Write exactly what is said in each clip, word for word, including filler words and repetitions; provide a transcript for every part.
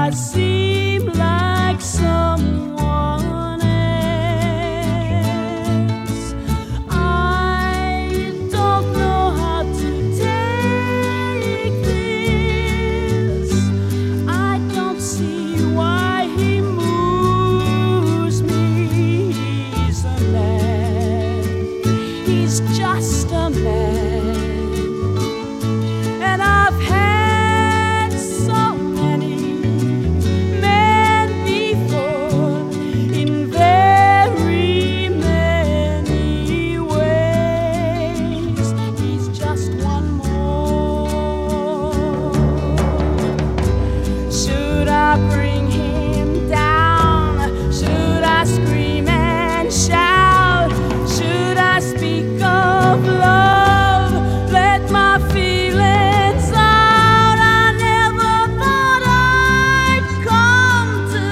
I seem like someone else. I don't know how to take this. I don't see why he moves me. He's a man. He's just a man. And I've had so many men before in very many ways. He's just one more. Should I bring him down? Should I scream and shout? Should I speak of love? Let my feelings out. I never thought I'd come to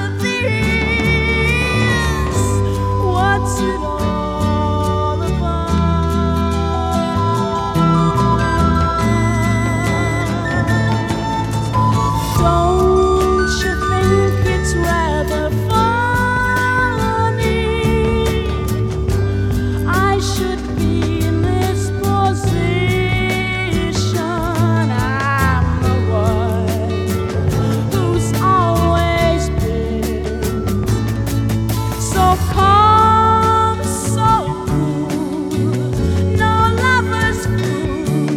this. What's it all about? Don't you think it's rather funny? I should be in this position. I'm the one who's always been so calm, so cool, no lover's fool,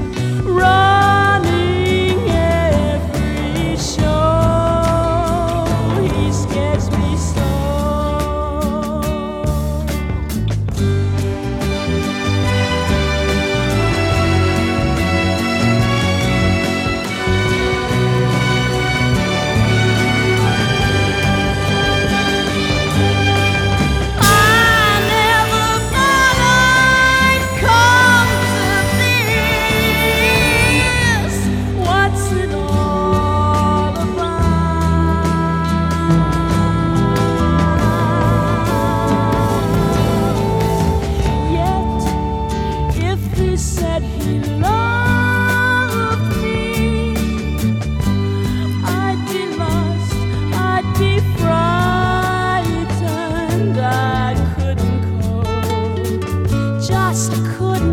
running every show. He scares me so. I never thought I'd come to this. What's it all about? Yet, if he said he loved me, I'd be lost, I'd be frightened. I couldn't cope, just couldn't